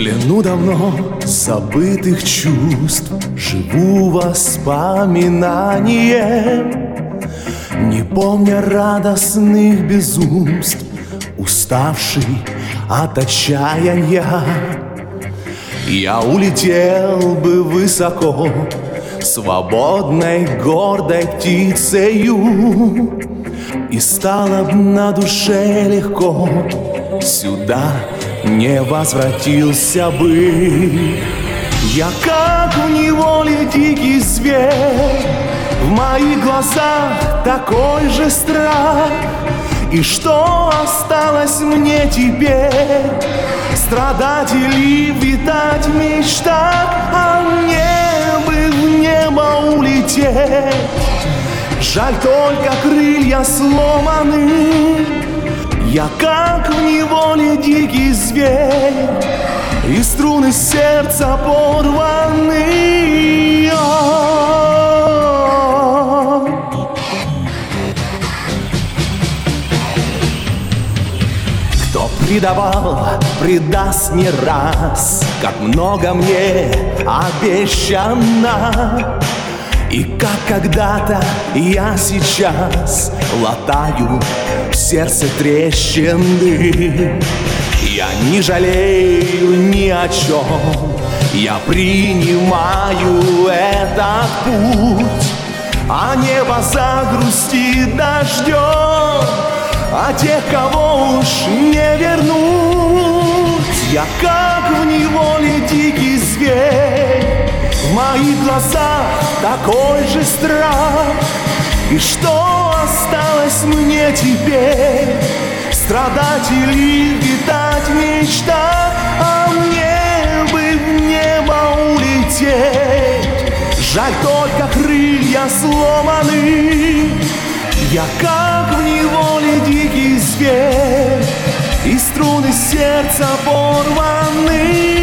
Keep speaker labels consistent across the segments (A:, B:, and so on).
A: плену давно забытых чувств живу воспоминанием, не помня радостных безумств, уставший от отчаяния. Я улетел бы высоко, свободной, гордой птицею, и стало б на душе легко, сюда не возвратился бы. Я как в неволе дикий зверь, в моих глазах такой же страх. И что осталось мне теперь? Страдать или витать в мечтах? А мне бы в небо улететь. Жаль, только крылья сломаны. Я как в неволе дикий зверь, и струны сердца порваны. Кто предавал, предаст не раз, как много мне обещано. И как когда-то я сейчас латаю в сердце трещины. Я не жалею ни о чем, я принимаю этот путь. А небо загрустит дождем, а тех, кого уж не вернуть. Я как в неволе дикий зверь, в моих глазах такой же страх. И что осталось мне теперь? Страдать или витать в мечтах? А мне бы в небо улететь. Жаль, только крылья сломаны. Я как в неволе дикий зверь, и струны сердца порваны.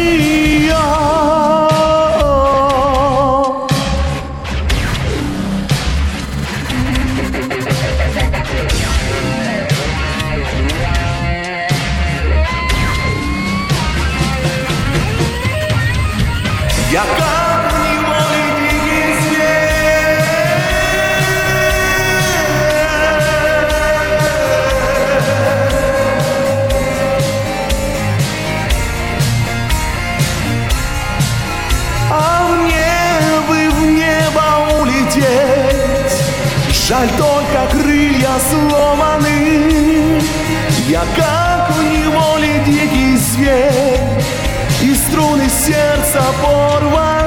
A: Я как в неволе дикий зверь. А мне бы в небо улететь. Жаль, только крылья сломаны. Я как в неволе дикий зверь, и струны сердца порваны.